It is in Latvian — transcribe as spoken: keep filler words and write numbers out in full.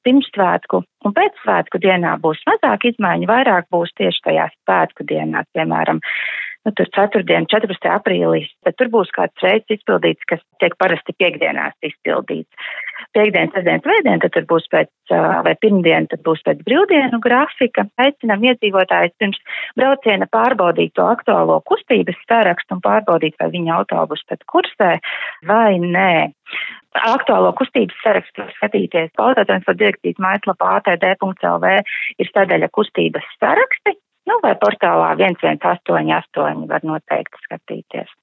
pirmsvētku un pēcsvētku dienā būs mazāk izmaiņu, vairāk būs tieši tajā svētku dienā, piemēram, nu, tur ceturtdien, četrpadsmitajā aprīlī, bet tur būs kāds reids izpildīts, kas tiek parasti piekdienās izpildīts. Piekdien, sestdien, svētdien, tad tur būs pēc, vai pirmdien, tad būs pēc brīvdienu grafika. Aicinām iedzīvotājus pirms brauciena pārbaudīt to aktuālo kustības sarakstu un pārbaudīt, vai viņa autobusu tad kursē vai nē. Aktuālo kustības sarakstu skatīties autotransporta direkcijas mājaslapā a t d punkts l v ir sadaļa kustības saraksti, nu vai portālā viens viens astoņi astoņi var noteikti skatīties.